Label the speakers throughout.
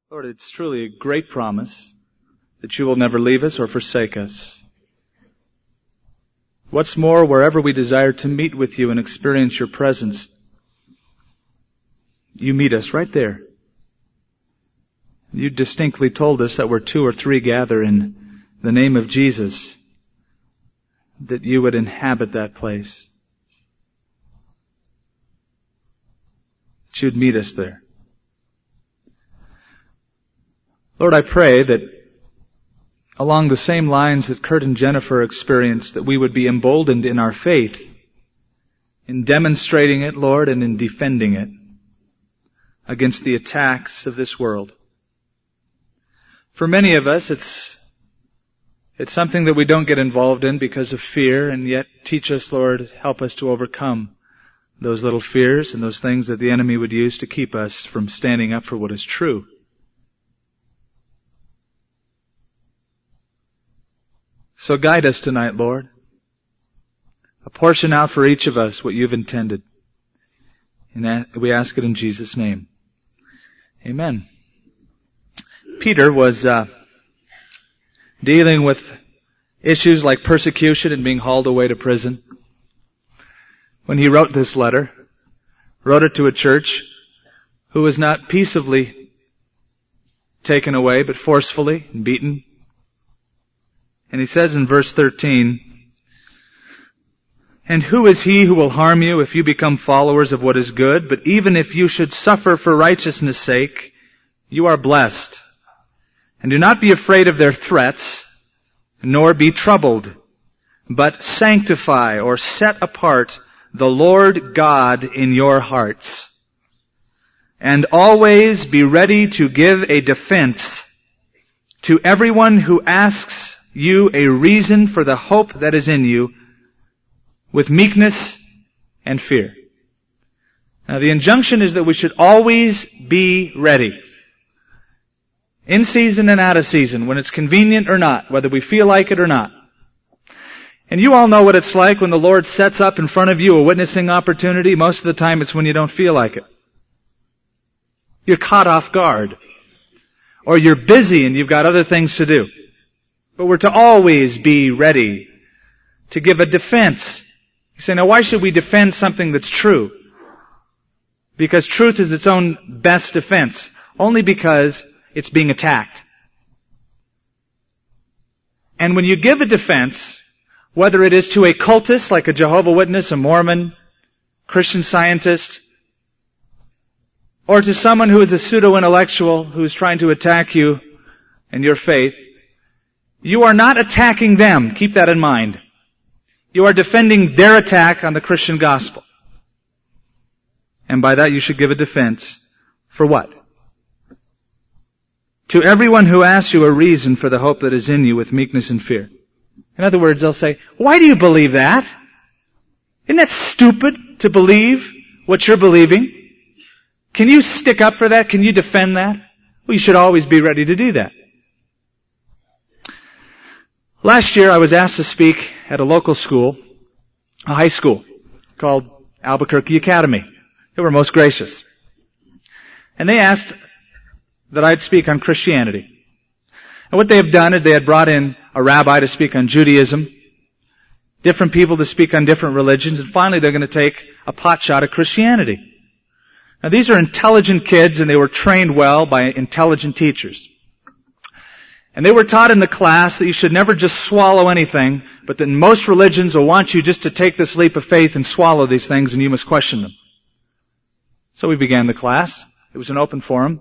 Speaker 1: Lord, it's truly a great promise that you will never leave us or forsake us. What's more, wherever we desire to meet with you and experience your presence, you meet us right there. You distinctly told us that where two or three gather in the name of Jesus, that you would inhabit that place. That you'd meet us there. Lord, I pray that along the same lines that Kurt and Jennifer experienced, that we would be emboldened in our faith, in demonstrating it, Lord, and in defending it against the attacks of this world. For many of us, it's something that we don't get involved in because of fear, and yet teach us, Lord, help us to overcome those little fears and those things that the enemy would use to keep us from standing up for what is true. So guide us tonight, Lord. Apportion out for each of us what you've intended. And we ask it in Jesus' name. Amen. Peter was dealing with issues like persecution and being hauled away to prison. When he wrote this letter, wrote it to a church who was not peaceably taken away, but forcefully and beaten. And he says in verse 13, "And who is he who will harm you if you become followers of what is good? But even if you should suffer for righteousness' sake, you are blessed. And do not be afraid of their threats, nor be troubled, but sanctify," or set apart, "the Lord God in your hearts. And always be ready to give a defense to everyone who asks you a reason for the hope that is in you, with meekness and fear." Now the injunction is that we should always be ready. In season and out of season, when it's convenient or not, whether we feel like it or not. And you all know what it's like when the Lord sets up in front of you a witnessing opportunity. Most of the time it's when you don't feel like it. You're caught off guard. Or you're busy and you've got other things to do. But we're to always be ready to give a defense. You say, now why should we defend something that's true? Because truth is its own best defense. Only because it's being attacked. And when you give a defense, whether it is to a cultist like a Jehovah's Witness, a Mormon, Christian Scientist, or to someone who is a pseudo-intellectual who is trying to attack you and your faith, you are not attacking them. Keep that in mind. You are defending their attack on the Christian gospel. And by that you should give a defense for what? To everyone who asks you a reason for the hope that is in you with meekness and fear. In other words, they'll say, why do you believe that? Isn't that stupid to believe what you're believing? Can you stick up for that? Can you defend that? Well, you should always be ready to do that. Last year I was asked to speak at a local school, a high school, called Albuquerque Academy. They were most gracious. And they asked that I'd speak on Christianity. And what they have done is they had brought in a rabbi to speak on Judaism, different people to speak on different religions, and finally they're going to take a pot shot at Christianity. Now these are intelligent kids and they were trained well by intelligent teachers. And they were taught in the class that you should never just swallow anything, but that most religions will want you just to take this leap of faith and swallow these things and you must question them. So we began the class. It was an open forum.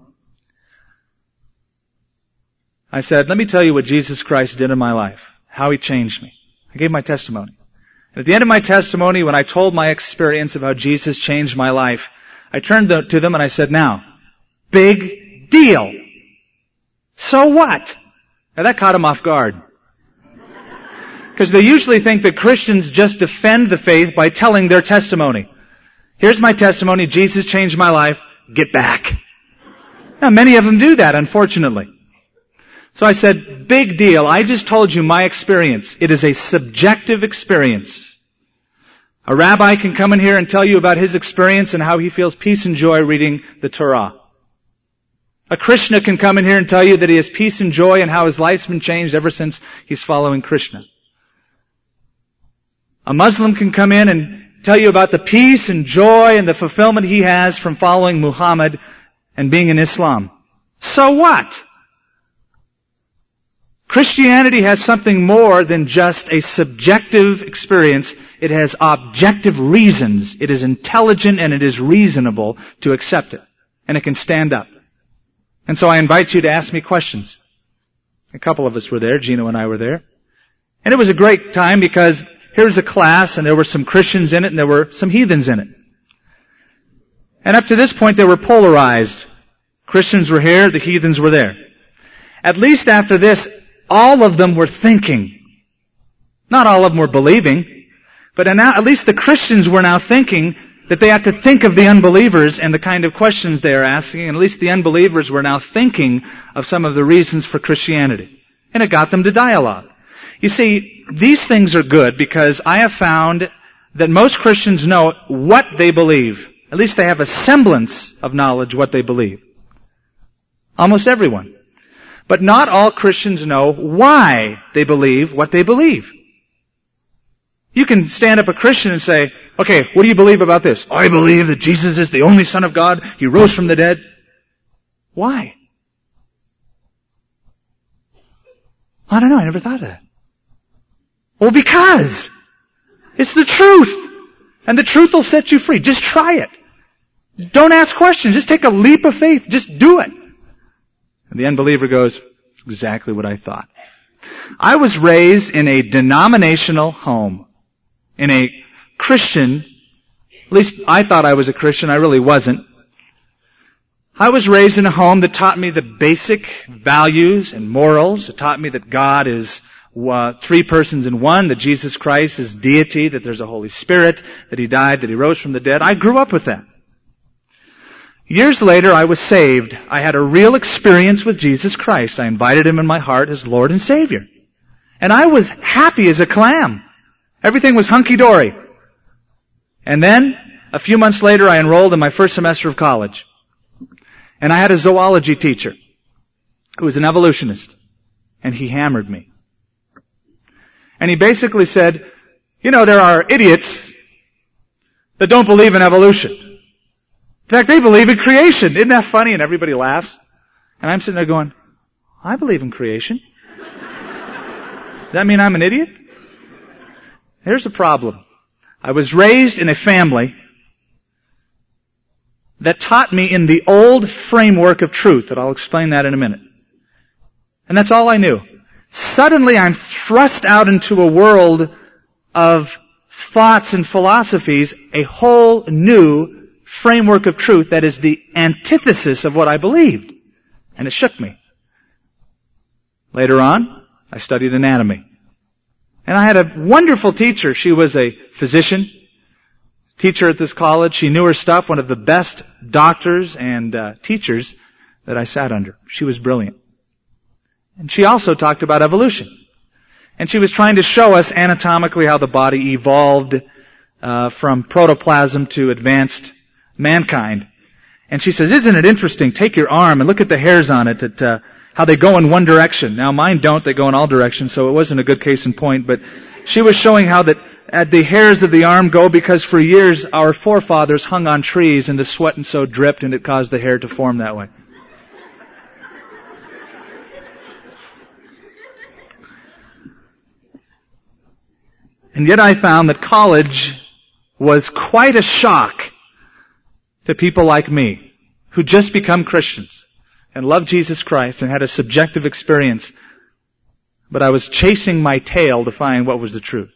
Speaker 1: I said, let me tell you what Jesus Christ did in my life, how He changed me. I gave my testimony. And at the end of my testimony, when I told my experience of how Jesus changed my life, I turned to them and I said, now, big deal. So what? Now that caught them off guard. Because they usually think that Christians just defend the faith by telling their testimony. Here's my testimony, Jesus changed my life, get back. Now many of them do that, unfortunately. So I said, big deal, I just told you my experience. It is a subjective experience. A rabbi can come in here and tell you about his experience and how he feels peace and joy reading the Torah. A Krishna can come in here and tell you that he has peace and joy and how his life's been changed ever since he's following Krishna. A Muslim can come in and tell you about the peace and joy and the fulfillment he has from following Muhammad and being in Islam. So what? Christianity has something more than just a subjective experience. It has objective reasons. It is intelligent and it is reasonable to accept it. And it can stand up. And so I invite you to ask me questions. A couple of us were there. Gino and I were there. And it was a great time because here's a class and there were some Christians in it and there were some heathens in it. And up to this point they were polarized. Christians were here, the heathens were there. At least after this, all of them were thinking. Not all of them were believing, but now at least the Christians were now thinking that they had to think of the unbelievers and the kind of questions they are asking, and at least the unbelievers were now thinking of some of the reasons for Christianity. And it got them to dialogue. You see, these things are good because I have found that most Christians know what they believe. At least they have a semblance of knowledge what they believe. Almost everyone. But not all Christians know why they believe what they believe. You can stand up a Christian and say, okay, what do you believe about this? I believe that Jesus is the only Son of God. He rose from the dead. Why? I don't know. I never thought of that. Well, because it's the truth. And the truth will set you free. Just try it. Don't ask questions. Just take a leap of faith. Just do it. And the unbeliever goes, exactly what I thought. I was raised in a denominational home. In a Christian, at least I thought I was a Christian. I really wasn't. I was raised in a home that taught me the basic values and morals. It taught me that God is three persons in one, that Jesus Christ is deity, that there's a Holy Spirit, that He died, that He rose from the dead. I grew up with that. Years later, I was saved. I had a real experience with Jesus Christ. I invited Him in my heart as Lord and Savior. And I was happy as a clam. Everything was hunky-dory. And then, a few months later, I enrolled in my first semester of college. And I had a zoology teacher who was an evolutionist. And he hammered me. And he basically said, you know, there are idiots that don't believe in evolution. In fact, they believe in creation. Isn't that funny? And everybody laughs. And I'm sitting there going, I believe in creation. Does that mean I'm an idiot? Here's the problem. I was raised in a family that taught me in the old framework of truth, and I'll explain that in a minute. And that's all I knew. Suddenly I'm thrust out into a world of thoughts and philosophies, a whole new framework of truth that is the antithesis of what I believed. And it shook me. Later on, I studied anatomy. And I had a wonderful teacher. She was a physician, teacher at this college. She knew her stuff, one of the best doctors and teachers that I sat under. She was brilliant. And she also talked about evolution. And she was trying to show us anatomically how the body evolved from protoplasm to advanced mankind. And she says, isn't it interesting? Take your arm and look at the hairs on it, how they go in one direction. Now mine don't, they go in all directions, so it wasn't a good case in point, but she was showing how that the hairs of the arm go because for years our forefathers hung on trees and the sweat and so dripped and it caused the hair to form that way. And yet I found that college was quite a shock to people like me who just become Christians and love Jesus Christ and had a subjective experience. But I was chasing my tail to find what was the truth.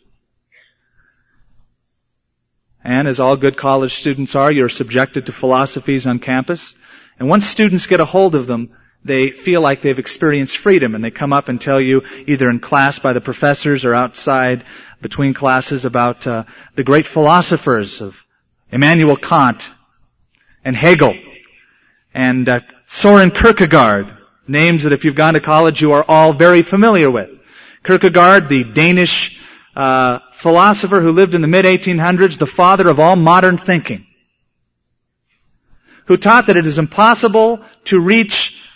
Speaker 1: And as all good college students are, you're subjected to philosophies on campus. And once students get a hold of them, they feel like they've experienced freedom and they come up and tell you either in class by the professors or outside between classes about the great philosophers of Immanuel Kant and Hegel and Soren Kierkegaard, names that if you've gone to college you are all very familiar with. Kierkegaard, the Danish philosopher who lived in the mid-1800s, the father of all modern thinking, who taught that it is impossible to reach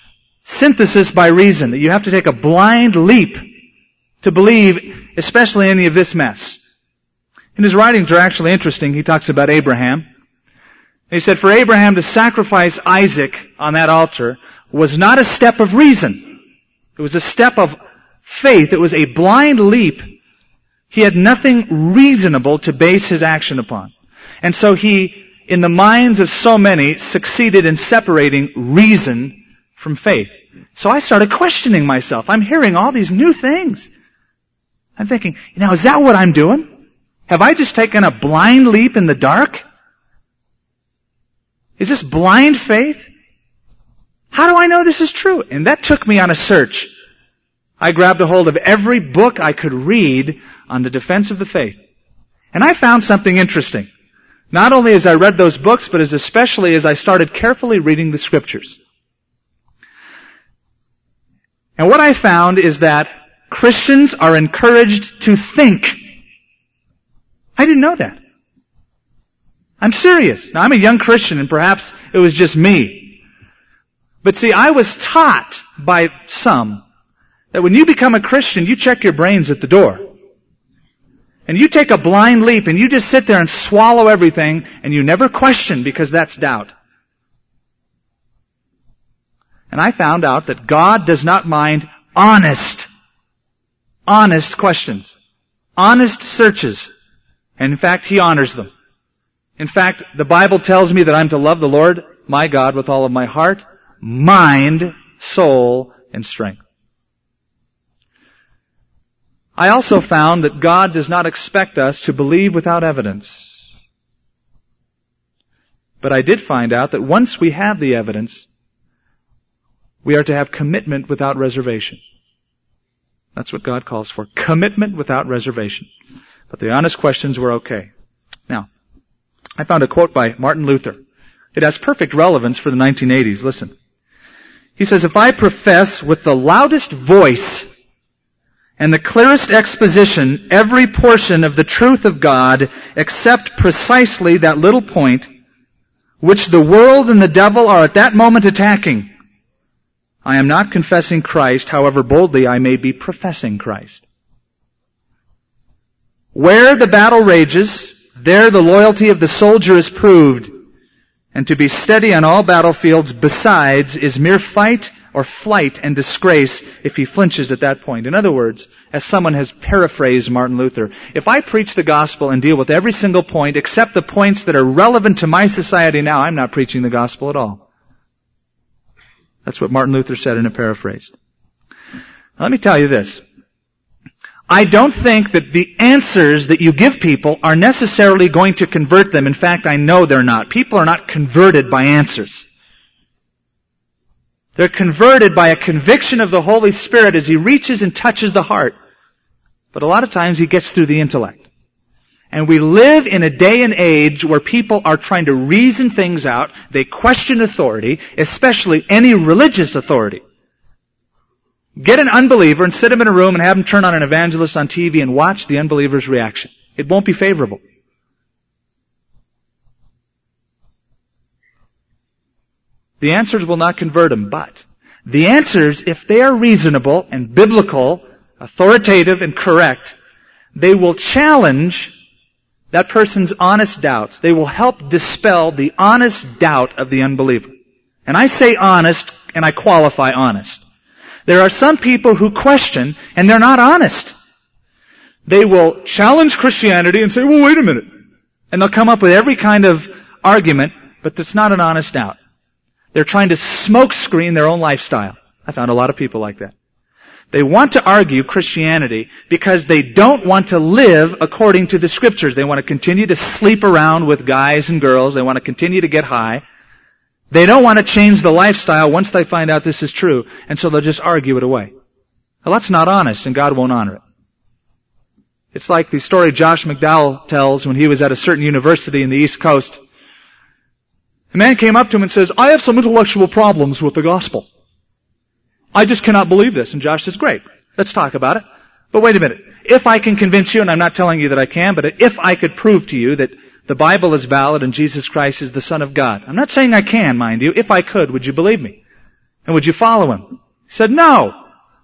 Speaker 1: synthesis by reason, that you have to take a blind leap to believe, especially any of this mess. And his writings are actually interesting. He talks about Abraham. And he said, for Abraham to sacrifice Isaac on that altar was not a step of reason. It was a step of faith. It was a blind leap. He had nothing reasonable to base his action upon. And so he, in the minds of so many, succeeded in separating reason from faith. So I started questioning myself. I'm hearing all these new things. I'm thinking, now is that what I'm doing? Have I just taken a blind leap in the dark? Is this blind faith? How do I know this is true? And that took me on a search. I grabbed a hold of every book I could read on the defense of the faith. And I found something interesting. Not only as I read those books, but especially as I started carefully reading the Scriptures. And what I found is that Christians are encouraged to think. I didn't know that. I'm serious. Now, I'm a young Christian, and perhaps it was just me. But see, I was taught by some that when you become a Christian, you check your brains at the door. And you take a blind leap, and you just sit there and swallow everything, and you never question, because that's doubt. And I found out that God does not mind honest questions, honest searches. And in fact, He honors them. In fact, the Bible tells me that I'm to love the Lord, my God, with all of my heart, mind, soul, and strength. I also found that God does not expect us to believe without evidence. But I did find out that once we have the evidence, we are to have commitment without reservation. That's what God calls for. Commitment without reservation. But the honest questions were okay. Now, I found a quote by Martin Luther. It has perfect relevance for the 1980s. Listen. He says, if I profess with the loudest voice and the clearest exposition every portion of the truth of God except precisely that little point which the world and the devil are at that moment attacking, I am not confessing Christ, however boldly I may be professing Christ. Where the battle rages, there the loyalty of the soldier is proved, and to be steady on all battlefields besides is mere fight or flight and disgrace if he flinches at that point. In other words, as someone has paraphrased Martin Luther, if I preach the gospel and deal with every single point except the points that are relevant to my society now, I'm not preaching the gospel at all. That's what Martin Luther said in a paraphrase. Now, let me tell you this. I don't think that the answers that you give people are necessarily going to convert them. In fact, I know they're not. People are not converted by answers. They're converted by a conviction of the Holy Spirit as He reaches and touches the heart. But a lot of times He gets through the intellect. And we live in a day and age where people are trying to reason things out. They question authority, especially any religious authority. Get an unbeliever and sit him in a room and have him turn on an evangelist on TV and watch the unbeliever's reaction. It won't be favorable. The answers will not convert him, but the answers, if they are reasonable and biblical, authoritative and correct, they will challenge that person's honest doubts. They will help dispel the honest doubt of the unbeliever. And I say honest, and I qualify honest. There are some people who question, and they're not honest. They will challenge Christianity and say, well, wait a minute. And they'll come up with every kind of argument, but it's not an honest doubt. They're trying to smokescreen their own lifestyle. I found a lot of people like that. They want to argue Christianity because they don't want to live according to the Scriptures. They want to continue to sleep around with guys and girls. They want to continue to get high. They don't want to change the lifestyle once they find out this is true, and so they'll just argue it away. Well, that's not honest, and God won't honor it. It's like the story Josh McDowell tells when he was at a certain university in the East Coast. A man came up to him and says, I have some intellectual problems with the gospel. I just cannot believe this. And Josh says, great, let's talk about it. But wait a minute. If I can convince you, and I'm not telling you that I can, but if I could prove to you that the Bible is valid and Jesus Christ is the Son of God. I'm not saying I can, mind you. If I could, would you believe me? And would you follow him? He said, no.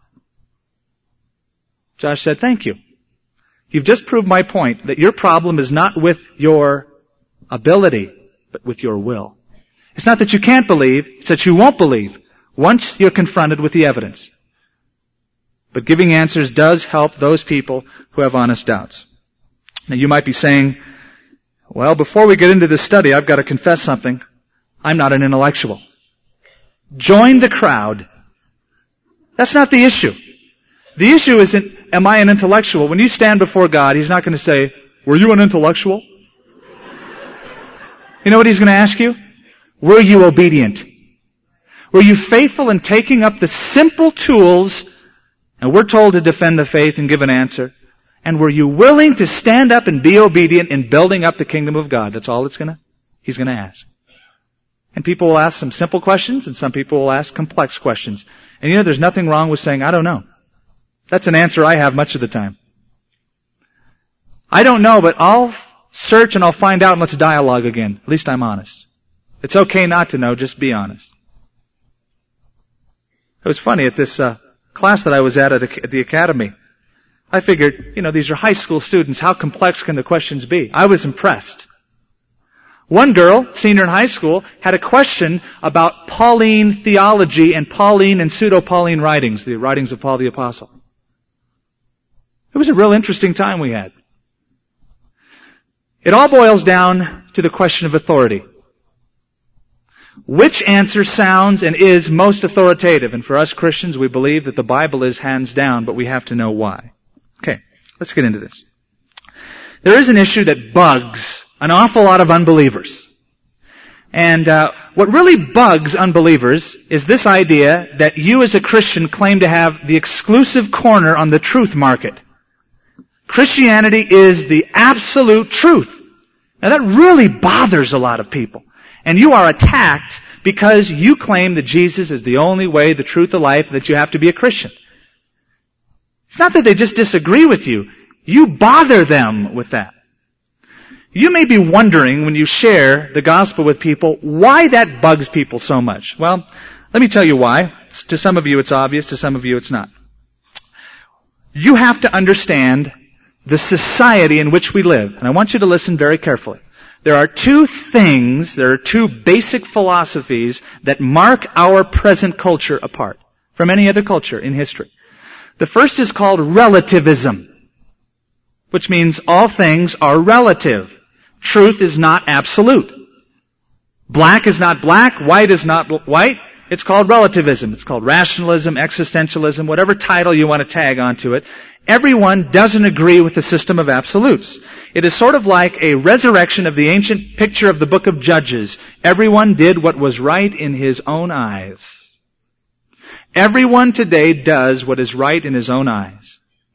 Speaker 1: Josh said, thank you. You've just proved my point that your problem is not with your ability, but with your will. It's not that you can't believe, it's that you won't believe once you're confronted with the evidence. But giving answers does help those people who have honest doubts. Now you might be saying, well, before we get into this study, I've got to confess something. I'm not an intellectual. Join the crowd. That's not the issue. The issue isn't, am I an intellectual? When you stand before God, He's not going to say, were you an intellectual? You know what He's going to ask you? Were you obedient? Were you faithful in taking up the simple tools, and we're told to defend the faith and give an answer, and were you willing to stand up and be obedient in building up the kingdom of God? That's all He's going to ask. And people will ask some simple questions, and some people will ask complex questions. And you know, there's nothing wrong with saying, I don't know. That's an answer I have much of the time. I don't know, but I'll search and I'll find out and let's dialogue again. At least I'm honest. It's okay not to know, just be honest. It was funny at this class that I was at the academy. I figured, you know, these are high school students. How complex can the questions be? I was impressed. One girl, senior in high school, had a question about Pauline theology and Pauline and pseudo-Pauline writings, the writings of Paul the Apostle. It was a real interesting time we had. It all boils down to the question of authority. Which answer sounds and is most authoritative? And for us Christians, we believe that the Bible is hands down, but we have to know why. Okay, let's get into this. There is an issue that bugs an awful lot of unbelievers. And what really bugs unbelievers is this idea that you as a Christian claim to have the exclusive corner on the truth market. Christianity is the absolute truth. Now that really bothers a lot of people. And you are attacked because you claim that Jesus is the only way, the truth, the life, that you have to be a Christian. It's not that they just disagree with you. You bother them with that. You may be wondering when you share the gospel with people why that bugs people so much. Well, let me tell you why. To some of you it's obvious, to some of you it's not. You have to understand the society in which we live. And I want you to listen very carefully. There are two basic philosophies that mark our present culture apart from any other culture in history. The first is called relativism, which means all things are relative. Truth is not absolute. Black is not black, white is not white. It's called relativism. It's called rationalism, existentialism, whatever title you want to tag onto it. Everyone doesn't agree with the system of absolutes. It is sort of like a resurrection of the ancient picture of the book of Judges. Everyone did what was right in his own eyes. Everyone today does what is right in his own eyes.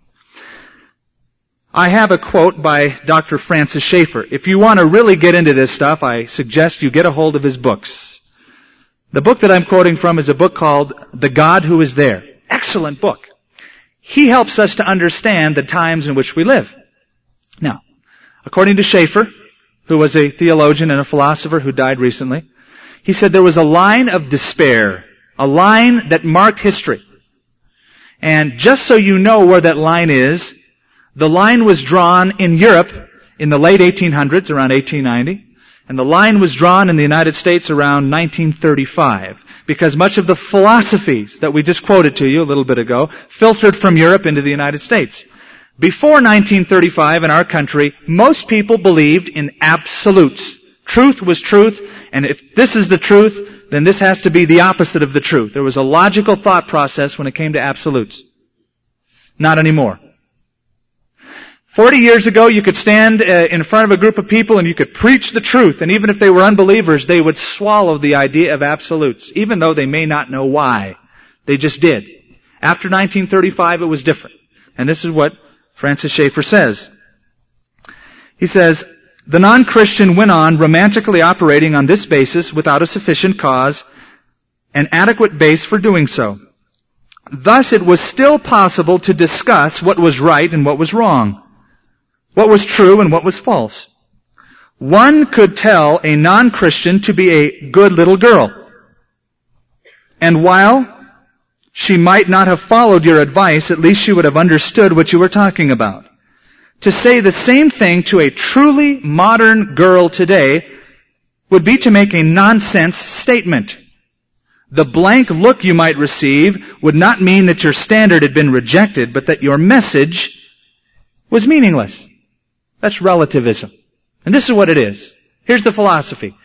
Speaker 1: I have a quote by Dr. Francis Schaeffer. If you want to really get into this stuff, I suggest you get a hold of his books. The book that I'm quoting from is a book called The God Who Is There. Excellent book. He helps us to understand the times in which we live. Now, according to Schaeffer, who was a theologian and a philosopher who died recently, he said there was a line of despair, a line that marked history. And just so you know where that line is, the line was drawn in Europe in the late 1800s, around 1890, and the line was drawn in the United States around 1935, because much of the philosophies that we just quoted to you a little bit ago filtered from Europe into the United States. Before 1935 in our country, most people believed in absolutes. Truth was truth, and if this is the truth, then this has to be the opposite of the truth. There was a logical thought process when it came to absolutes. Not anymore. 40 years ago, you could stand in front of a group of people and you could preach the truth, and even if they were unbelievers, they would swallow the idea of absolutes, even though they may not know why. They just did. After 1935, it was different. And this is what Francis Schaeffer says. He says, the non-Christian went on romantically operating on this basis without a sufficient cause, an adequate base for doing so. Thus, it was still possible to discuss what was right and what was wrong, what was true and what was false. One could tell a non-Christian to be a good little girl. And while she might not have followed your advice, at least she would have understood what you were talking about. To say the same thing to a truly modern girl today would be to make a nonsense statement. The blank look you might receive would not mean that your standard had been rejected, but that your message was meaningless. That's relativism. And this is what it is. Here's the philosophy.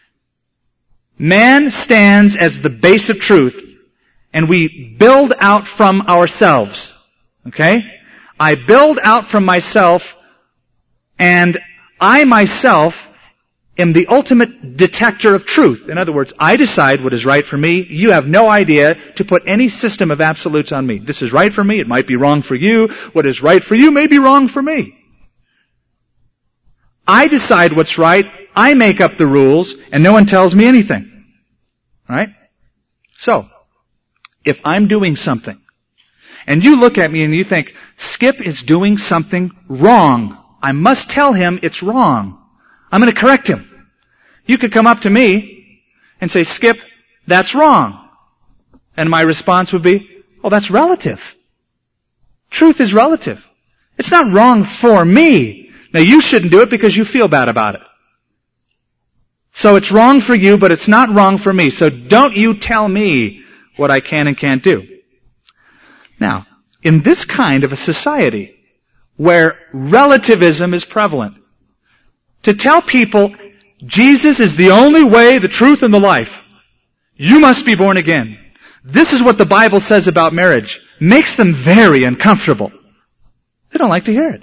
Speaker 1: Man stands as the base of truth, and we build out from ourselves. Okay? I build out from myself, and I myself am the ultimate detector of truth. In other words, I decide what is right for me. You have no idea to put any system of absolutes on me. This is right for me. It might be wrong for you. What is right for you may be wrong for me. I decide what's right. I make up the rules, and no one tells me anything. Right? So, if I'm doing something, and you look at me and you think, Skip is doing something wrong, I must tell him it's wrong. I'm going to correct him. You could come up to me and say, Skip, that's wrong. And my response would be, oh, that's relative. Truth is relative. It's not wrong for me. Now, you shouldn't do it because you feel bad about it. So it's wrong for you, but it's not wrong for me. So don't you tell me what I can and can't do. Now, in this kind of a society where relativism is prevalent, to tell people Jesus is the only way, the truth, and the life, you must be born again. This is what the Bible says about marriage. Makes them very uncomfortable. They don't like to hear it.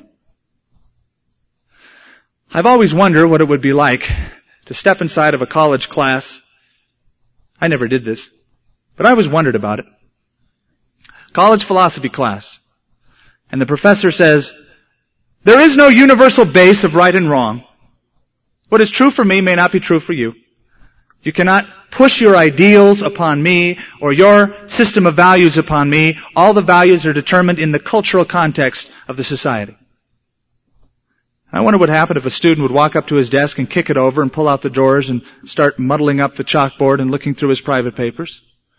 Speaker 1: I've always wondered what it would be like to step inside of a college class. I never did this, but I always wondered about it. College philosophy class. And the professor says, there is no universal base of right and wrong. What is true for me may not be true for you. You cannot push your ideals upon me or your system of values upon me. All the values are determined in the cultural context of the society. I wonder what happened if a student would walk up to his desk and kick it over and pull out the drawers and start muddling up the chalkboard and looking through his private papers.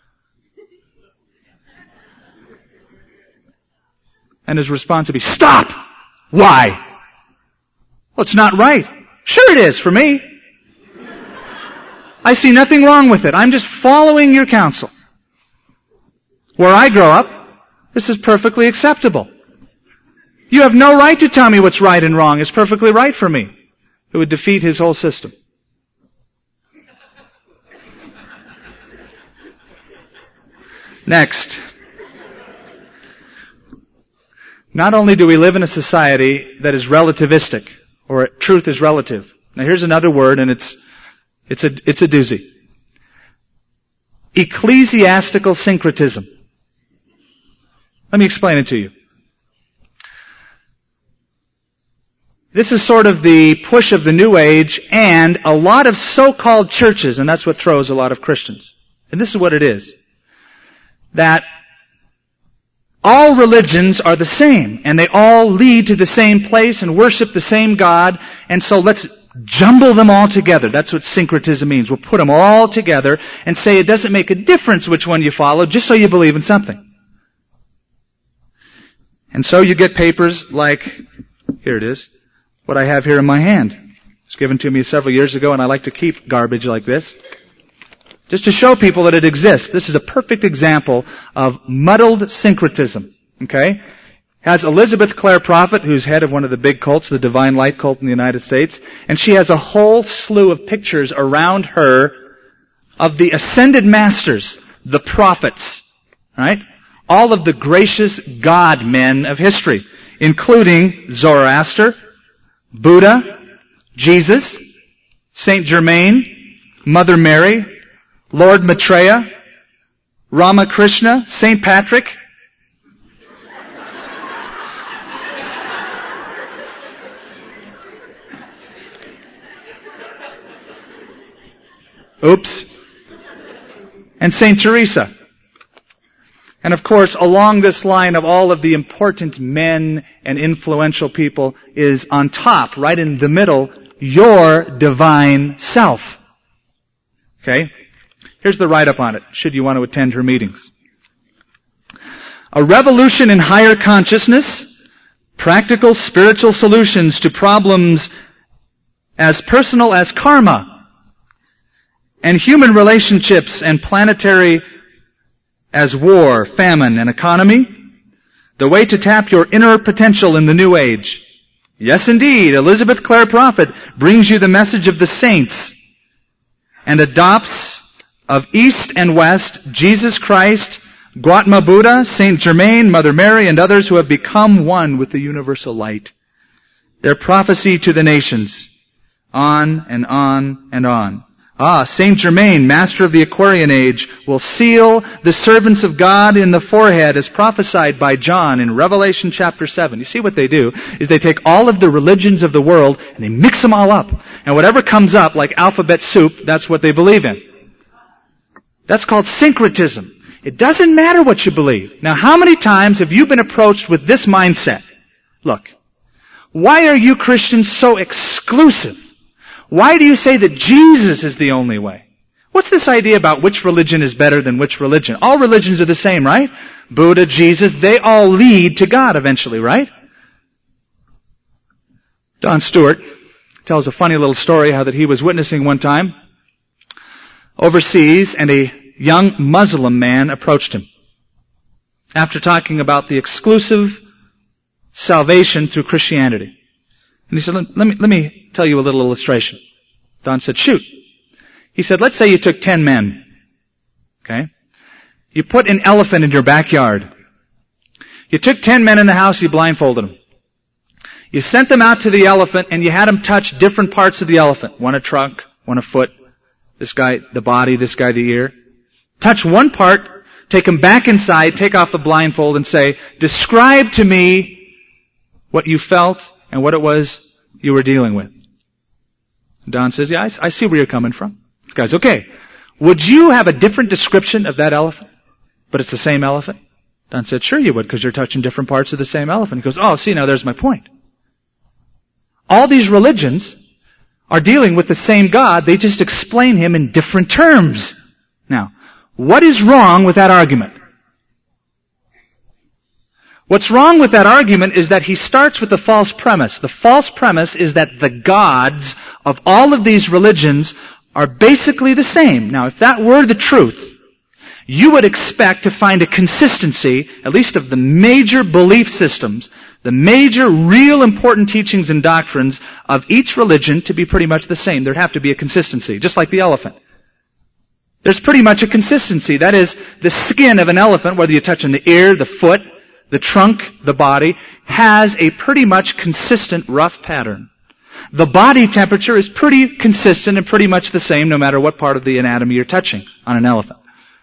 Speaker 1: And his response would be, stop! Why? Well, it's not right. Sure it is for me. I see nothing wrong with it. I'm just following your counsel. Where I grow up, this is perfectly acceptable. You have no right to tell me what's right and wrong. It's perfectly right for me. It would defeat his whole system. Next. Not only do we live in a society that is relativistic, or truth is relative. Now here's another word, and it's a doozy. Ecclesiastical syncretism. Let me explain it to you. This is sort of the push of the New Age and a lot of so-called churches, and that's what throws a lot of Christians. And this is what it is. That all religions are the same, and they all lead to the same place and worship the same God, and so let's jumble them all together. That's what syncretism means. We'll put them all together and say it doesn't make a difference which one you follow, just so you believe in something. And so you get papers like, here it is, what I have here in my hand. It was given to me several years ago, and I like to keep garbage like this, just to show people that it exists. This is a perfect example of muddled syncretism. Okay? Has Elizabeth Clare Prophet, who's head of one of the big cults, the Divine Light cult in the United States, and she has a whole slew of pictures around her of the ascended masters, the prophets, right? All of the gracious God men of history, including Zoroaster, Buddha, Jesus, Saint Germain, Mother Mary, Lord Maitreya, Ramakrishna, Saint Patrick. Oops. And Saint Teresa. And of course, along this line of all of the important men and influential people is on top, right in the middle, your divine self. Okay? Here's the write-up on it, should you want to attend her meetings. A revolution in higher consciousness, practical spiritual solutions to problems as personal as karma, and human relationships and planetary as war, famine, and economy. The way to tap your inner potential in the new age. Yes, indeed, Elizabeth Clare Prophet brings you the message of the saints and adopts of East and West, Jesus Christ, Gautama Buddha, Saint Germain, Mother Mary, and others who have become one with the universal light. Their prophecy to the nations. On and on and on. Saint Germain, master of the Aquarian age, will seal the servants of God in the forehead as prophesied by John in Revelation chapter 7. You see what they do is they take all of the religions of the world and they mix them all up. And whatever comes up like alphabet soup, that's what they believe in. That's called syncretism. It doesn't matter what you believe. Now, how many times have you been approached with this mindset? Look, why are you Christians so exclusive? Why do you say that Jesus is the only way? What's this idea about which religion is better than which religion? All religions are the same, right? Buddha, Jesus, they all lead to God eventually, right? Don Stewart tells a funny little story how that he was witnessing one time overseas and a young Muslim man approached him after talking about the exclusive salvation through Christianity. And he said, let me tell you a little illustration. Don said, shoot. He said, let's say you took 10 men. Okay? You put an elephant in your backyard. You took 10 men in the house, you blindfolded them. You sent them out to the elephant and you had them touch different parts of the elephant. One a trunk, one a foot, this guy the body, this guy the ear. Touch one part, take them back inside, take off the blindfold and say, describe to me what you felt and what it was you were dealing with. Don says, yeah, I see where you're coming from. This guy's, okay. Would you have a different description of that elephant? But it's the same elephant? Don said, sure you would, because you're touching different parts of the same elephant. He goes, oh, see, now there's my point. All these religions are dealing with the same God. They just explain Him in different terms. Now, what is wrong with that argument? What's wrong with that argument is that he starts with a false premise. The false premise is that the gods of all of these religions are basically the same. Now, if that were the truth, you would expect to find a consistency, at least of the major belief systems, the major real important teachings and doctrines of each religion to be pretty much the same. There'd have to be a consistency, just like the elephant. There's pretty much a consistency. That is, the skin of an elephant, whether you're touching the ear, the foot, the trunk, the body, has a pretty much consistent rough pattern. The body temperature is pretty consistent and pretty much the same no matter what part of the anatomy you're touching on an elephant.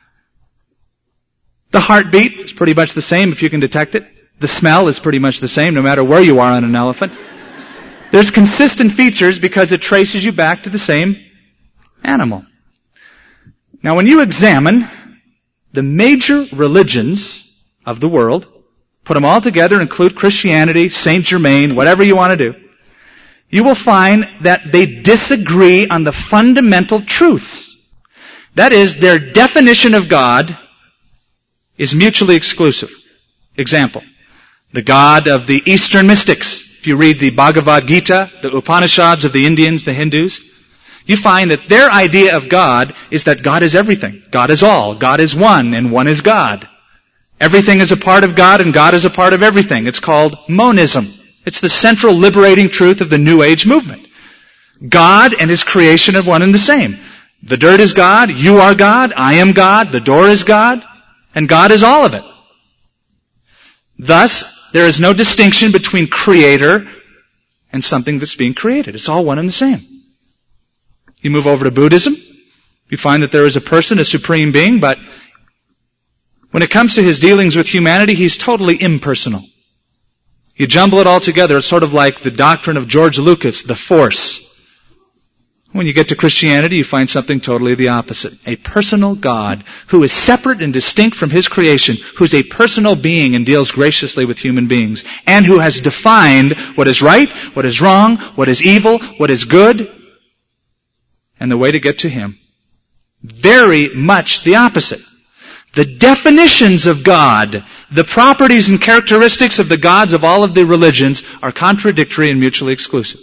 Speaker 1: The heartbeat is pretty much the same if you can detect it. The smell is pretty much the same no matter where you are on an elephant. There's consistent features because it traces you back to the same animal. Now, when you examine the major religions of the world, put them all together, include Christianity, Saint Germain, whatever you want to do, you will find that they disagree on the fundamental truths. That is, their definition of God is mutually exclusive. Example, the God of the Eastern mystics. If you read the Bhagavad Gita, the Upanishads of the Indians, the Hindus, you find that their idea of God is that God is everything. God is all. God is one, and one is God. Everything is a part of God, and God is a part of everything. It's called monism. It's the central liberating truth of the New Age movement. God and His creation are one and the same. The dirt is God, you are God, I am God, the door is God, and God is all of it. Thus, there is no distinction between creator and something that's being created. It's all one and the same. You move over to Buddhism, you find that there is a person, a supreme being, but when it comes to His dealings with humanity, He's totally impersonal. You jumble it all together, it's sort of like the doctrine of George Lucas, the Force. When you get to Christianity, you find something totally the opposite. A personal God who is separate and distinct from His creation, who's a personal being and deals graciously with human beings, and who has defined what is right, what is wrong, what is evil, what is good, and the way to get to Him. Very much the opposite. The definitions of God, the properties and characteristics of the gods of all of the religions are contradictory and mutually exclusive.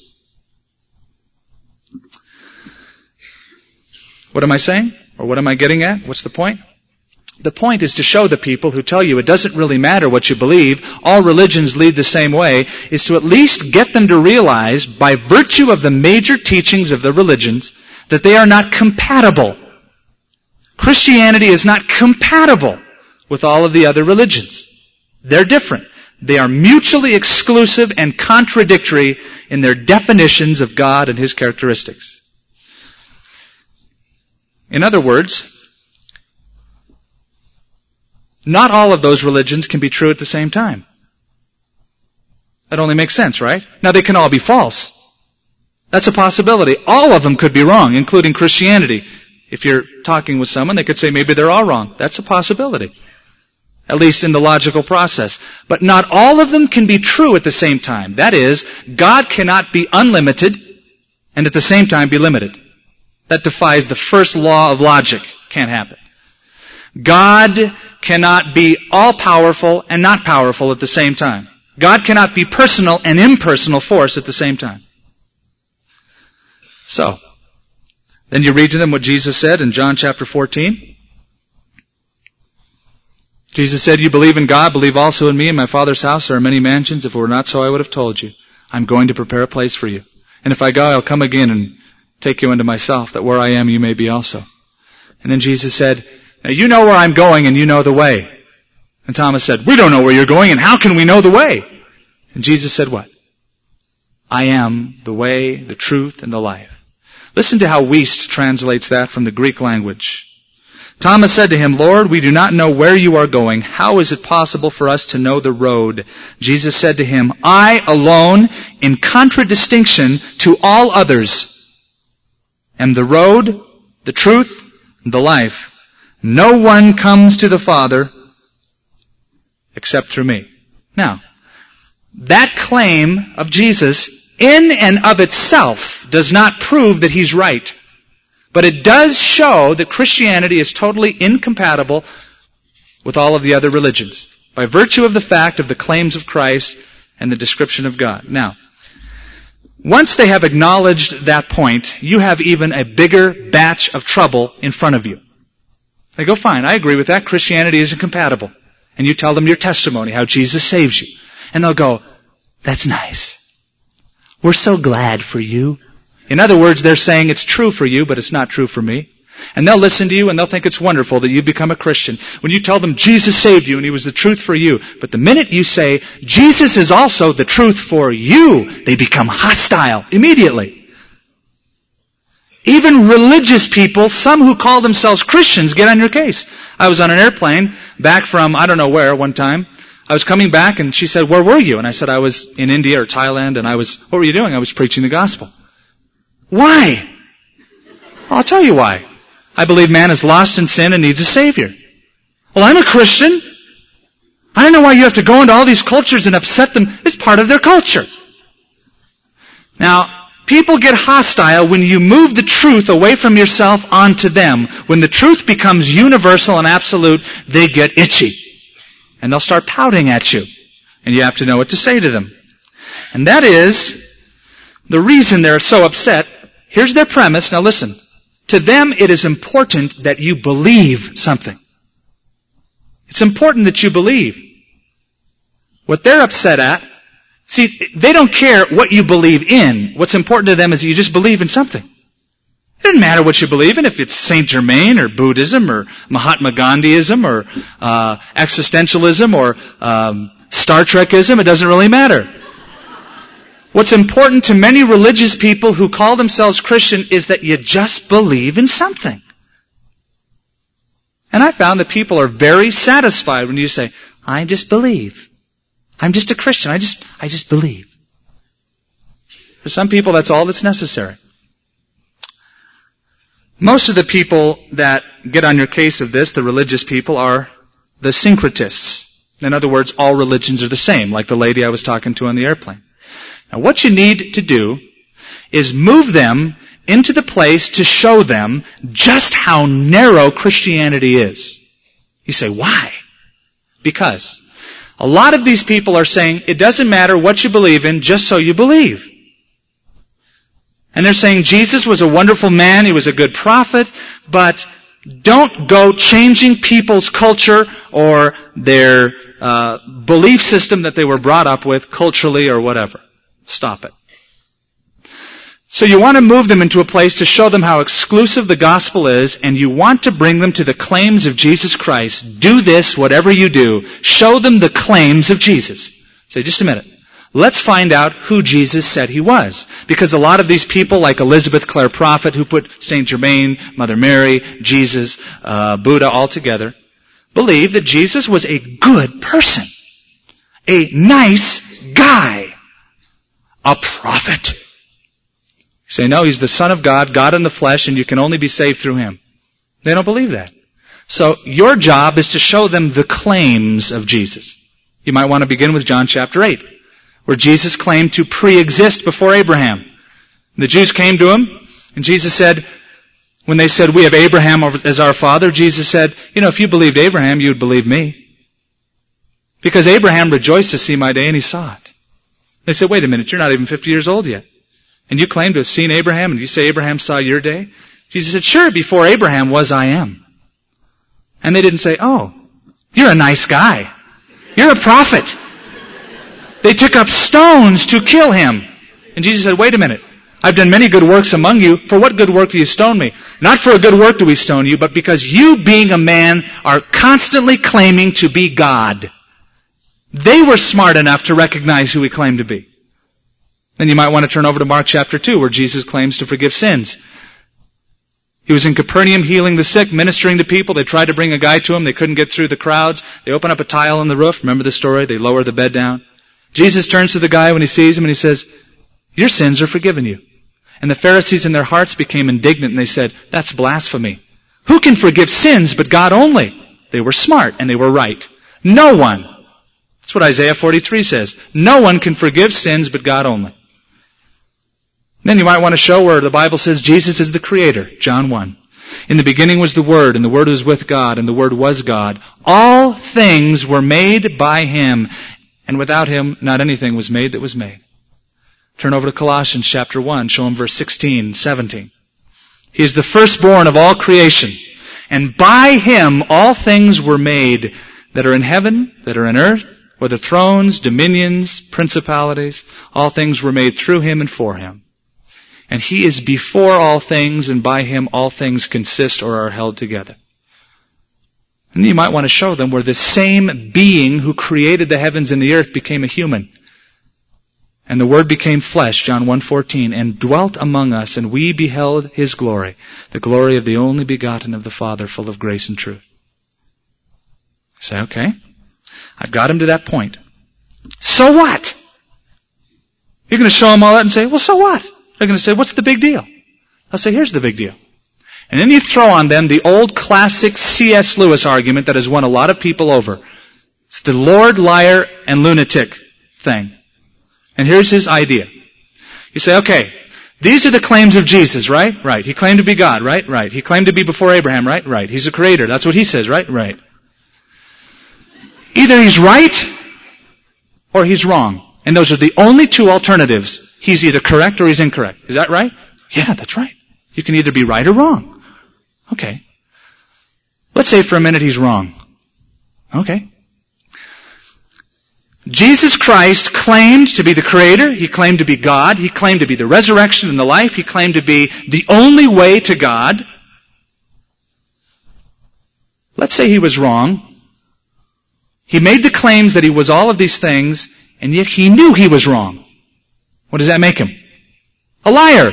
Speaker 1: What am I saying? Or what am I getting at? What's the point? The point is to show the people who tell you it doesn't really matter what you believe, all religions lead the same way, is to at least get them to realize, by virtue of the major teachings of the religions, that they are not compatible. Christianity is not compatible with all of the other religions. They're different. They are mutually exclusive and contradictory in their definitions of God and His characteristics. In other words, not all of those religions can be true at the same time. That only makes sense, right? Now, they can all be false. That's a possibility. All of them could be wrong, including Christianity. If you're talking with someone, they could say maybe they're all wrong. That's a possibility, at least in the logical process. But not all of them can be true at the same time. That is, God cannot be unlimited and at the same time be limited. That defies the first law of logic. Can't happen. God cannot be all-powerful and not powerful at the same time. God cannot be personal and impersonal force at the same time. So, then you read to them what Jesus said in John chapter 14. Jesus said, "You believe in God, believe also in me. In my Father's house there are many mansions. If it were not so, I would have told you. I'm going to prepare a place for you. And if I go, I'll come again and take you unto myself, that where I am you may be also." And then Jesus said, "Now you know where I'm going and you know the way." And Thomas said, "We don't know where you're going, and how can we know the way?" And Jesus said what? "I am the way, the truth, and the life." Listen to how Wuest translates that from the Greek language. Thomas said to him, "Lord, we do not know where you are going. How is it possible for us to know the road?" Jesus said to him, "I alone, in contradistinction to all others, am the road, the truth, and the life. No one comes to the Father except through me." Now, that claim of Jesus in and of itself does not prove that he's right. But it does show that Christianity is totally incompatible with all of the other religions, by virtue of the fact of the claims of Christ and the description of God. Now, once they have acknowledged that point, you have even a bigger batch of trouble in front of you. They go, "Fine, I agree with that. Christianity isn't compatible." And you tell them your testimony, how Jesus saves you. And they'll go, "That's nice. We're so glad for you." In other words, they're saying it's true for you, but it's not true for me. And they'll listen to you and they'll think it's wonderful that you become a Christian. When you tell them Jesus saved you and He was the truth for you. But the minute you say, Jesus is also the truth for you, they become hostile immediately. Even religious people, some who call themselves Christians, get on your case. I was on an airplane back from I don't know where one time. I was coming back and she said, "Where were you?" And I said, "I was in India or Thailand." And "What were you doing?" "I was preaching the gospel." "Why?" "Well, I'll tell you why. I believe man is lost in sin and needs a Savior." "Well, I'm a Christian. I don't know why you have to go into all these cultures and upset them. It's part of their culture." Now, people get hostile when you move the truth away from yourself onto them. When the truth becomes universal and absolute, they get itchy. And they'll start pouting at you. And you have to know what to say to them. And that is the reason they're so upset. Here's their premise. Now listen. To them, it is important that you believe something. It's important that you believe. What they're upset at, see, they don't care what you believe in. What's important to them is that you just believe in something. It doesn't matter what you believe in, if it's Saint Germain or Buddhism or Mahatma Gandhiism or existentialism or Star Trekism. It doesn't really matter. What's important to many religious people who call themselves Christian is that you just believe in something. And I found that people are very satisfied when you say, "I just believe. I'm just a Christian. I just believe." For some people, that's all that's necessary. Most of the people that get on your case of this, the religious people, are the syncretists. In other words, all religions are the same, like the lady I was talking to on the airplane. Now, what you need to do is move them into the place to show them just how narrow Christianity is. You say, why? Because a lot of these people are saying, it doesn't matter what you believe in, just so you believe. And they're saying Jesus was a wonderful man, he was a good prophet, but don't go changing people's culture or their belief system that they were brought up with culturally or whatever. Stop it. So you want to move them into a place to show them how exclusive the gospel is, and you want to bring them to the claims of Jesus Christ. Do this, whatever you do. Show them the claims of Jesus. Say, just a minute. Let's find out who Jesus said he was. Because a lot of these people, like Elizabeth Clare Prophet, who put Saint Germain, Mother Mary, Jesus, Buddha all together, believe that Jesus was a good person. A nice guy. A prophet. You say, no, he's the Son of God, God in the flesh, and you can only be saved through him. They don't believe that. So your job is to show them the claims of Jesus. You might want to begin with John chapter 8, where Jesus claimed to pre-exist before Abraham. The Jews came to him, and Jesus said, when they said, we have Abraham as our father, Jesus said, if you believed Abraham, you would believe me. Because Abraham rejoiced to see my day, and he saw it. They said, wait a minute, you're not even 50 years old yet. And you claim to have seen Abraham, and you say Abraham saw your day? Jesus said, sure, before Abraham was, I am. And they didn't say, oh, you're a nice guy. You're a prophet. They took up stones to kill him. And Jesus said, wait a minute. I've done many good works among you. For what good work do you stone me? Not for a good work do we stone you, but because you, being a man, are constantly claiming to be God. They were smart enough to recognize who he claimed to be. Then you might want to turn over to Mark chapter 2, where Jesus claims to forgive sins. He was in Capernaum healing the sick, ministering to people. They tried to bring a guy to him. They couldn't get through the crowds. They open up a tile on the roof. Remember the story? They lower the bed down. Jesus turns to the guy when he sees him and he says, your sins are forgiven you. And the Pharisees in their hearts became indignant and they said, that's blasphemy. Who can forgive sins but God only? They were smart and they were right. No one. That's what Isaiah 43 says. No one can forgive sins but God only. Then you might want to show where the Bible says Jesus is the Creator. John 1. In the beginning was the Word, and the Word was with God, and the Word was God. All things were made by Him, and without Him not anything was made that was made. Turn over to Colossians chapter 1, show Him verse 16 and 17. He is the firstborn of all creation, and by Him all things were made that are in heaven, that are in earth, whether thrones, dominions, principalities. All things were made through Him and for Him. And He is before all things, and by Him all things consist or are held together. And you might want to show them where the same being who created the heavens and the earth became a human. And the Word became flesh, John 1:14, and dwelt among us, and we beheld His glory, the glory of the only begotten of the Father, full of grace and truth. You say, okay, I've got him to that point. So what? You're going to show them all that and say, well, so what? They're going to say, what's the big deal? I'll say, here's the big deal. And then you throw on them the old classic C.S. Lewis argument that has won a lot of people over. It's the Lord, liar, and lunatic thing. And here's his idea. You say, okay, these are the claims of Jesus, right? Right. He claimed to be God, right? Right. He claimed to be before Abraham, right? Right. He's a creator. That's what he says, right? Right. Either he's right or he's wrong. And those are the only two alternatives. He's either correct or he's incorrect. Is that right? Yeah, that's right. You can either be right or wrong. Okay. Let's say for a minute he's wrong. Okay. Jesus Christ claimed to be the Creator. He claimed to be God. He claimed to be the resurrection and the life. He claimed to be the only way to God. Let's say he was wrong. He made the claims that he was all of these things, and yet he knew he was wrong. What does that make him? A liar.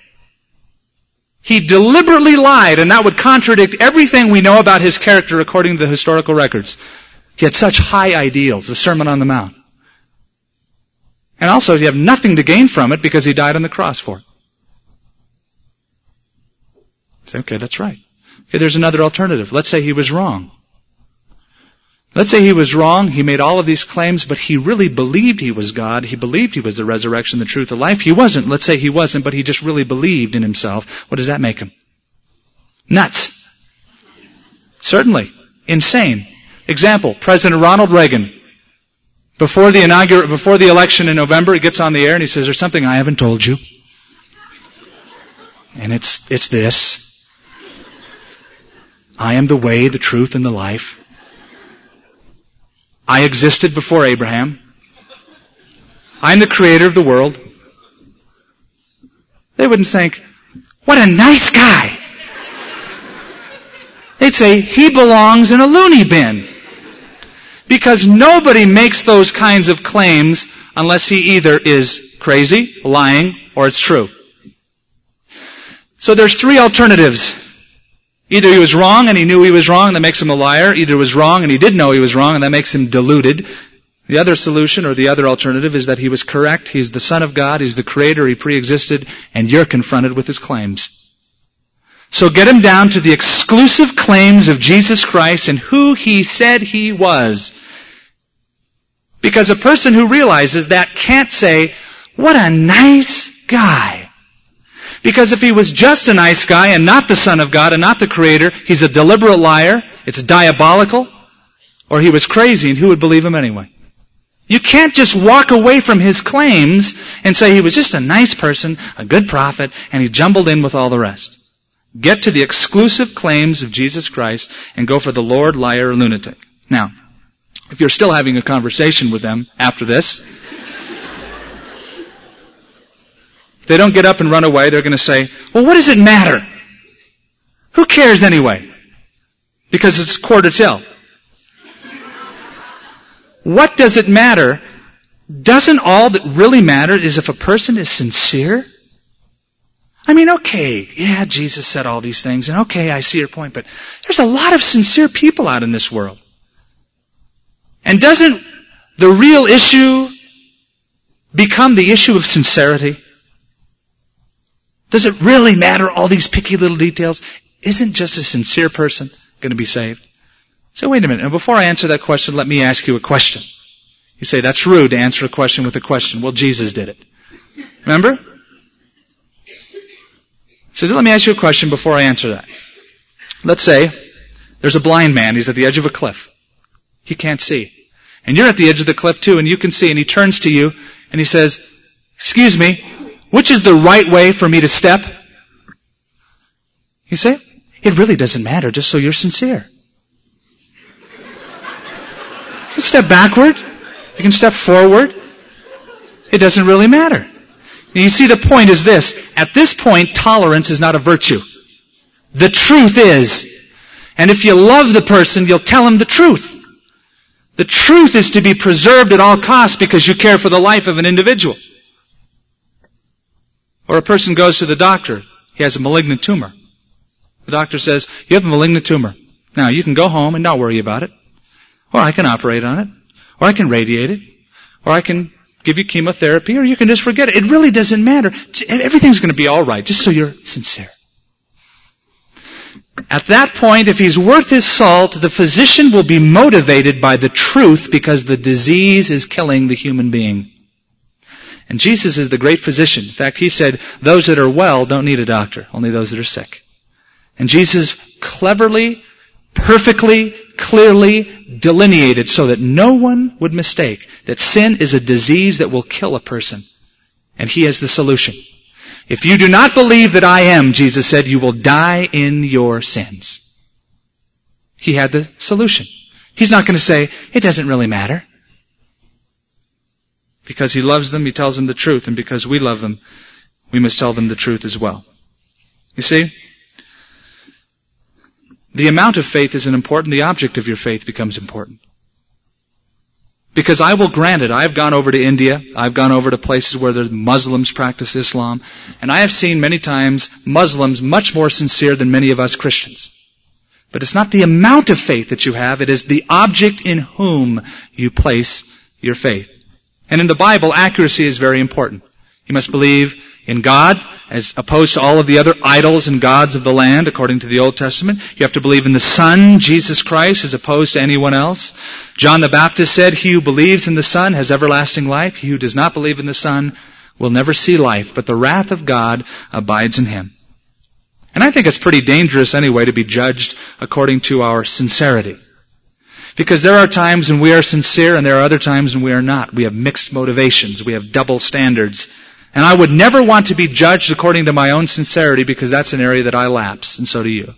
Speaker 1: He deliberately lied, and that would contradict everything we know about his character according to the historical records. He had such high ideals, the Sermon on the Mount. And also, you have nothing to gain from it because he died on the cross for it. Say, okay, that's right. Okay, there's another alternative. Let's say he was wrong. Let's say he was wrong. He made all of these claims, but he really believed he was God. He believed he was the resurrection, the truth, the life. He wasn't. Let's say he wasn't, but he just really believed in himself. What does that make him? Nuts. Certainly. Insane. Example, President Ronald Reagan. Before the election in November, he gets on the air and he says, "There's something I haven't told you. And it's this. I am the way, the truth, and the life. I existed before Abraham. I'm the creator of the world." They wouldn't think, "What a nice guy." They'd say, "He belongs in a loony bin." Because nobody makes those kinds of claims unless he either is crazy, lying, or it's true. So there's three alternatives. Either he was wrong and he knew he was wrong, and that makes him a liar. Either he was wrong and he didn't know he was wrong, and that makes him deluded. The other solution, or the other alternative, is that he was correct. He's the Son of God. He's the Creator. He pre-existed, and you're confronted with his claims. So get him down to the exclusive claims of Jesus Christ and who he said he was. Because a person who realizes that can't say, "What a nice guy." Because if he was just a nice guy and not the Son of God and not the Creator, he's a deliberate liar, it's diabolical, or he was crazy, and who would believe him anyway? You can't just walk away from his claims and say he was just a nice person, a good prophet, and he jumbled in with all the rest. Get to the exclusive claims of Jesus Christ and go for the Lord, liar, or lunatic. Now, if you're still having a conversation with them after this, if they don't get up and run away, they're going to say, "Well, what does it matter? Who cares anyway?" Because it's quarter till. What does it matter? Doesn't all that really matter is if a person is sincere? I mean, okay, yeah, Jesus said all these things, and okay, I see your point, but there's a lot of sincere people out in this world. And doesn't the real issue become the issue of sincerity? Does it really matter, all these picky little details? Isn't just a sincere person going to be saved? So wait a minute. Now before I answer that question, let me ask you a question. You say, "That's rude to answer a question with a question." Well, Jesus did it. Remember? So let me ask you a question before I answer that. Let's say there's a blind man. He's at the edge of a cliff. He can't see. And you're at the edge of the cliff too, and you can see, and he turns to you, and he says, "Excuse me, which is the right way for me to step?" You say, "It really doesn't matter, just so you're sincere." You can step backward. You can step forward. It doesn't really matter. And you see, the point is this. At this point, tolerance is not a virtue. The truth is. And if you love the person, you'll tell him the truth. The truth is to be preserved at all costs because you care for the life of an individual. Or a person goes to the doctor. He has a malignant tumor. The doctor says, "You have a malignant tumor. Now, you can go home and not worry about it. Or I can operate on it. Or I can radiate it. Or I can give you chemotherapy. Or you can just forget it. It really doesn't matter. Everything's going to be all right, just so you're sincere." At that point, if he's worth his salt, the physician will be motivated by the truth because the disease is killing the human being. And Jesus is the great physician. In fact, he said, those that are well don't need a doctor, only those that are sick. And Jesus cleverly, perfectly, clearly delineated so that no one would mistake that sin is a disease that will kill a person. And he has the solution. If you do not believe that I am, Jesus said, you will die in your sins. He had the solution. He's not going to say, it doesn't really matter. Because he loves them, he tells them the truth. And because we love them, we must tell them the truth as well. You see? The amount of faith isn't important. The object of your faith becomes important. Because I will grant it, I've gone over to India, I've gone over to places where the Muslims practice Islam, and I have seen many times Muslims much more sincere than many of us Christians. But it's not the amount of faith that you have, it is the object in whom you place your faith. And in the Bible, accuracy is very important. You must believe in God, as opposed to all of the other idols and gods of the land, according to the Old Testament. You have to believe in the Son, Jesus Christ, as opposed to anyone else. John the Baptist said, he who believes in the Son has everlasting life. He who does not believe in the Son will never see life, but the wrath of God abides in him. And I think it's pretty dangerous anyway to be judged according to our sincerity. Because there are times when we are sincere and there are other times when we are not. We have mixed motivations. We have double standards. And I would never want to be judged according to my own sincerity, because that's an area that I lapse, and so do you.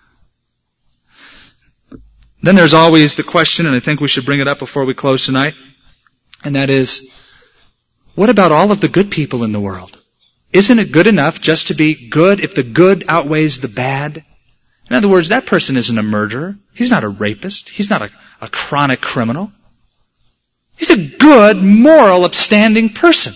Speaker 1: Then there's always the question, and I think we should bring it up before we close tonight, and that is, what about all of the good people in the world? Isn't it good enough just to be good if the good outweighs the bad? In other words, that person isn't a murderer. He's not a rapist. He's not a chronic criminal. He's a good, moral, upstanding person.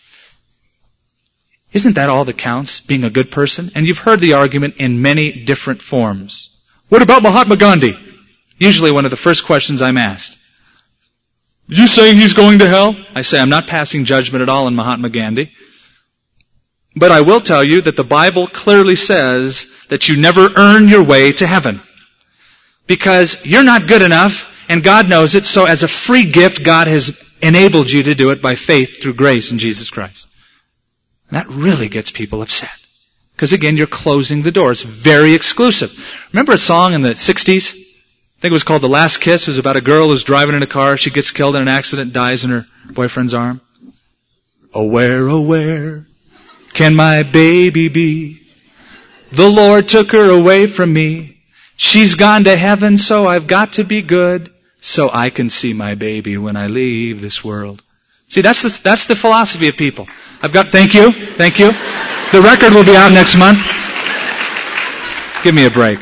Speaker 1: Isn't that all that counts, being a good person? And you've heard the argument in many different forms. What about Mahatma Gandhi? Usually one of the first questions I'm asked. Are you saying he's going to hell? I say I'm not passing judgment at all on Mahatma Gandhi. But I will tell you that the Bible clearly says that you never earn your way to heaven. Because you're not good enough, and God knows it, so as a free gift, God has enabled you to do it by faith through grace in Jesus Christ. And that really gets people upset. Because again, you're closing the door. It's very exclusive. Remember a song in the 60s? I think it was called The Last Kiss. It was about a girl who's driving in a car. She gets killed in an accident, dies in her boyfriend's arm. Oh, where can my baby be? The Lord took her away from me. She's gone to heaven, so I've got to be good, so I can see my baby when I leave this world. See, that's the philosophy of people. Thank you. The record will be out next month. Give me a break.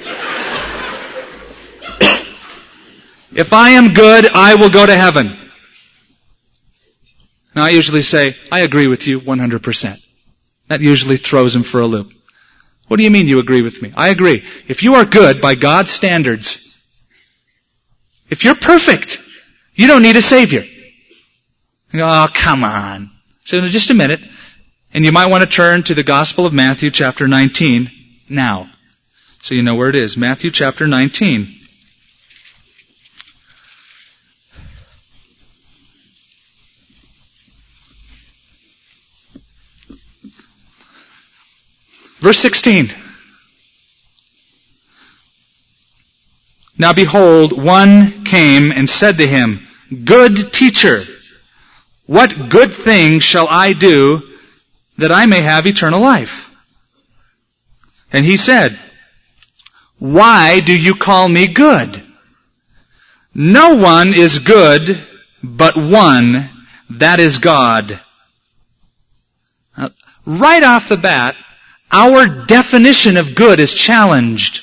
Speaker 1: If I am good, I will go to heaven. Now I usually say, I agree with you 100%. That usually throws him for a loop. What do you mean you agree with me? I agree. If you are good by God's standards, if you're perfect, you don't need a Savior. You go, oh, come on. So in just a minute, and you might want to turn to the Gospel of Matthew chapter 19 now. So you know where it is. Matthew chapter 19. Verse 16. Now behold, one came and said to him, Good teacher, what good thing shall I do that I may have eternal life? And he said, Why do you call me good? No one is good but one, that is God. Now, right off the bat, our definition of good is challenged.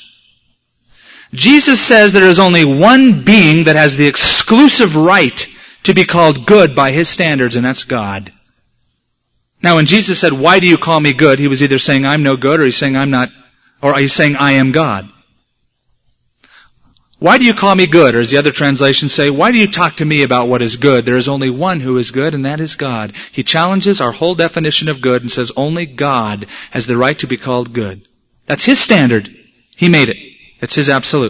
Speaker 1: Jesus says there is only one being that has the exclusive right to be called good by His standards, and that's God. Now when Jesus said, Why do you call me good? He was either saying I'm no good, or he's saying he's saying I am God. Why do you call me good? Or as the other translations say, why do you talk to me about what is good? There is only one who is good, and that is God. He challenges our whole definition of good and says only God has the right to be called good. That's His standard. He made it. It's His absolute.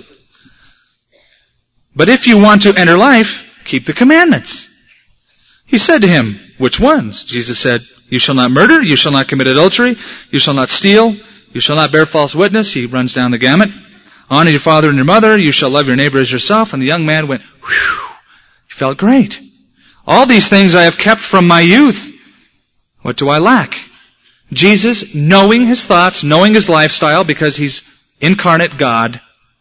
Speaker 1: But if you want to enter life, keep the commandments. He said to him, Which ones? Jesus said, You shall not murder, you shall not commit adultery, you shall not steal, you shall not bear false witness. He runs down the gamut. Honor your father and your mother, you shall love your neighbor as yourself. And the young man went, whew, he felt great. All these things I have kept from my youth. What do I lack? Jesus, knowing His thoughts, knowing His lifestyle, because He's incarnate God,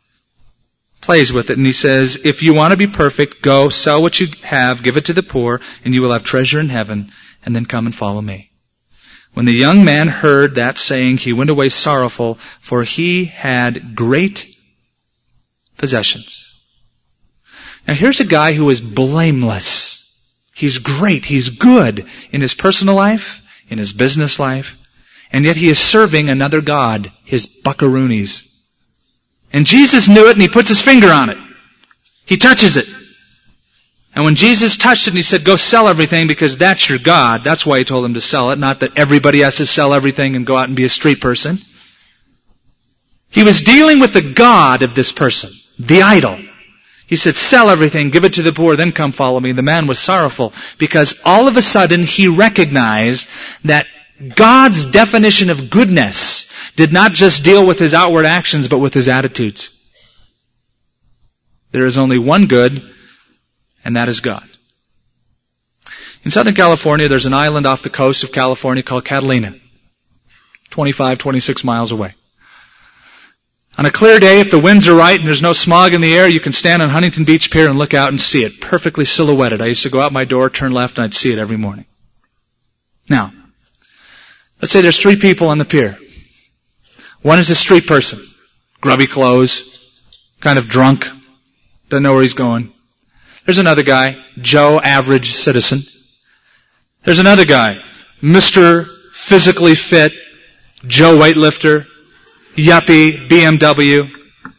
Speaker 1: plays with it, and He says, if you want to be perfect, go, sell what you have, give it to the poor, and you will have treasure in heaven, and then come and follow me. When the young man heard that saying, he went away sorrowful, for he had great possessions. Now here's a guy who is blameless. He's great, he's good in his personal life, in his business life, and yet he is serving another god, his buckaroonies. And Jesus knew it, and He puts His finger on it. He touches it. And when Jesus touched it and he said, go sell everything because that's your God, that's why he told him to sell it, not that everybody has to sell everything and go out and be a street person. He was dealing with the God of this person, the idol. He said, sell everything, give it to the poor, then come follow me. The man was sorrowful because all of a sudden he recognized that God's definition of goodness did not just deal with his outward actions, but with his attitudes. There is only one good, and that is God. In Southern California, there's an island off the coast of California called Catalina, 25, 26 miles away. On a clear day, if the winds are right and there's no smog in the air, you can stand on Huntington Beach Pier and look out and see it, perfectly silhouetted. I used to go out my door, turn left, and I'd see it every morning. Now, let's say there's 3 people on the pier. One is a street person, grubby clothes, kind of drunk, doesn't know where he's going. There's another guy, Joe, average citizen. There's another guy, Mr. Physically Fit, Joe weightlifter, yuppie, BMW.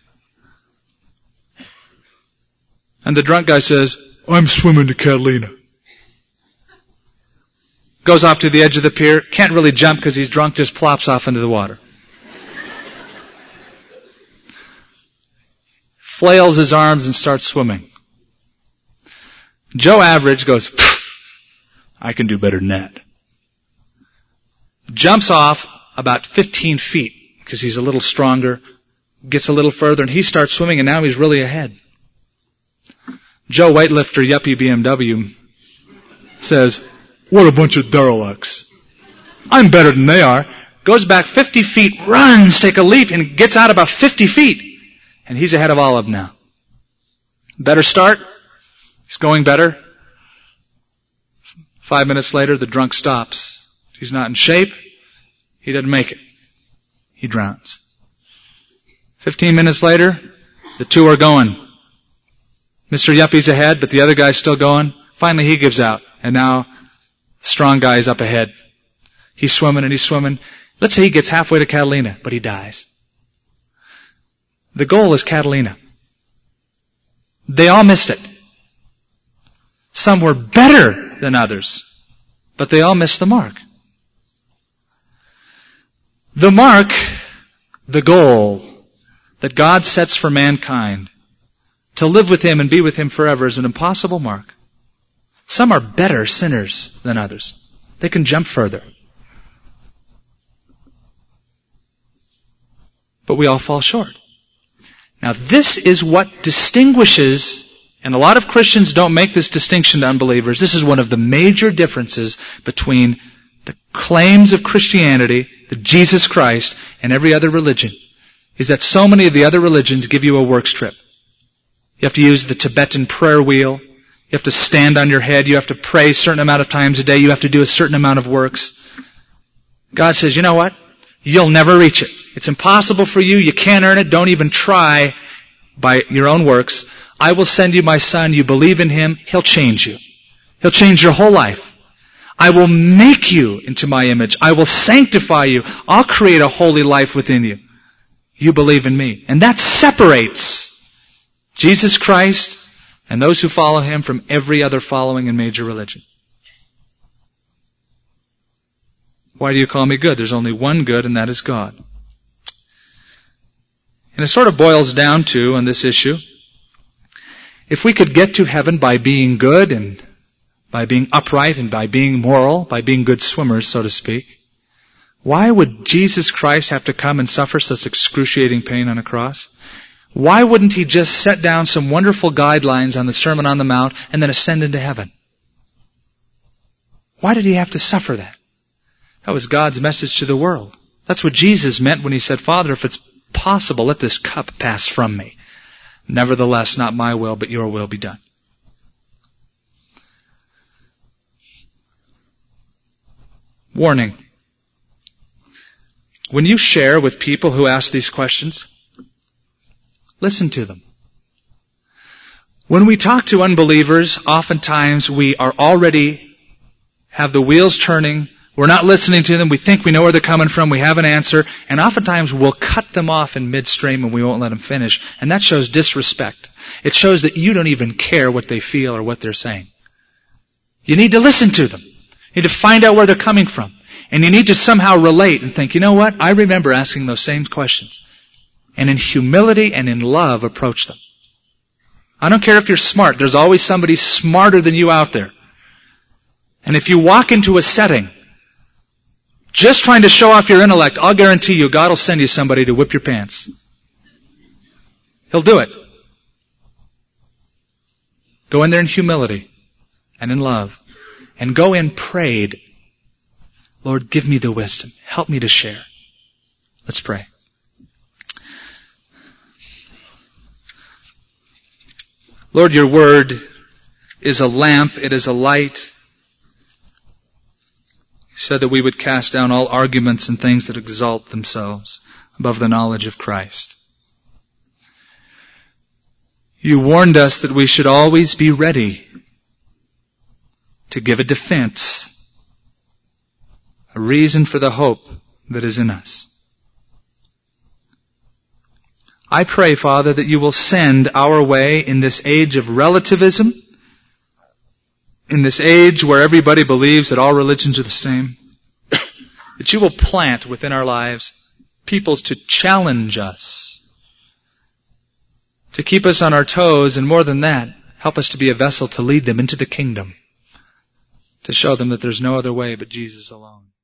Speaker 1: And the drunk guy says, I'm swimming to Catalina. Goes off to the edge of the pier, can't really jump because he's drunk, just plops off into the water. Flails his arms and starts swimming. Joe Average goes, I can do better than that. Jumps off about 15 feet because he's a little stronger, gets a little further, and he starts swimming, and now he's really ahead. Joe Weightlifter, yuppie BMW, says, what a bunch of derelicts. I'm better than they are. Goes back 50 feet, runs, take a leap, and gets out about 50 feet. And he's ahead of all of them now. Better start. He's going better. 5 minutes later, the drunk stops. He's not in shape. He doesn't make it. He drowns. 15 minutes later, the 2 are going. Mr. Yuppie's ahead, but the other guy's still going. Finally, he gives out. And now, the strong guy is up ahead. He's swimming and he's swimming. Let's say he gets halfway to Catalina, but he dies. The goal is Catalina. They all missed it. Some were better than others, but they all missed the mark. The mark, the goal that God sets for mankind to live with Him and be with Him forever is an impossible mark. Some are better sinners than others. They can jump further. But we all fall short. Now this is what distinguishes, and a lot of Christians don't make this distinction to unbelievers, this is one of the major differences between the claims of Christianity, the Jesus Christ, and every other religion, is that so many of the other religions give you a works trip. You have to use the Tibetan prayer wheel. You have to stand on your head. You have to pray a certain amount of times a day. You have to do a certain amount of works. God says, you know what? You'll never reach it. It's impossible for you. You can't earn it. Don't even try by your own works. I will send you my Son. You believe in Him. He'll change you. He'll change your whole life. I will make you into my image. I will sanctify you. I'll create a holy life within you. You believe in me. And that separates Jesus Christ and those who follow Him from every other following and major religion. Why do you call me good? There's only one good, and that is God. And it sort of boils down to, on this issue, if we could get to heaven by being good and by being upright and by being moral, by being good swimmers, so to speak, why would Jesus Christ have to come and suffer such excruciating pain on a cross? Why wouldn't He just set down some wonderful guidelines on the Sermon on the Mount and then ascend into heaven? Why did He have to suffer that? That was God's message to the world. That's what Jesus meant when He said, Father, if it's possible, let this cup pass from me. Nevertheless, not my will, but your will be done. Warning. When you share with people who ask these questions, listen to them. When we talk to unbelievers, oftentimes we are already have the wheels turning. We're not listening to them. We think we know where they're coming from. We have an answer. And oftentimes we'll cut them off in midstream and we won't let them finish. And that shows disrespect. It shows that you don't even care what they feel or what they're saying. You need to listen to them. You need to find out where they're coming from. And you need to somehow relate and think, you know what? I remember asking those same questions. And in humility and in love, approach them. I don't care if you're smart. There's always somebody smarter than you out there. And if you walk into a setting just trying to show off your intellect, I'll guarantee you God will send you somebody to whip your pants. He'll do it. Go in there in humility and in love. And go in prayed. Lord, give me the wisdom. Help me to share. Let's pray. Lord, your word is a lamp. It is a light. You said that we would cast down all arguments and things that exalt themselves above the knowledge of Christ. You warned us that we should always be ready to give a defense, a reason for the hope that is in us. I pray, Father, that you will send our way in this age of relativism, in this age where everybody believes that all religions are the same, that you will plant within our lives peoples to challenge us, to keep us on our toes, and more than that, help us to be a vessel to lead them into the kingdom, to show them that there's no other way but Jesus alone.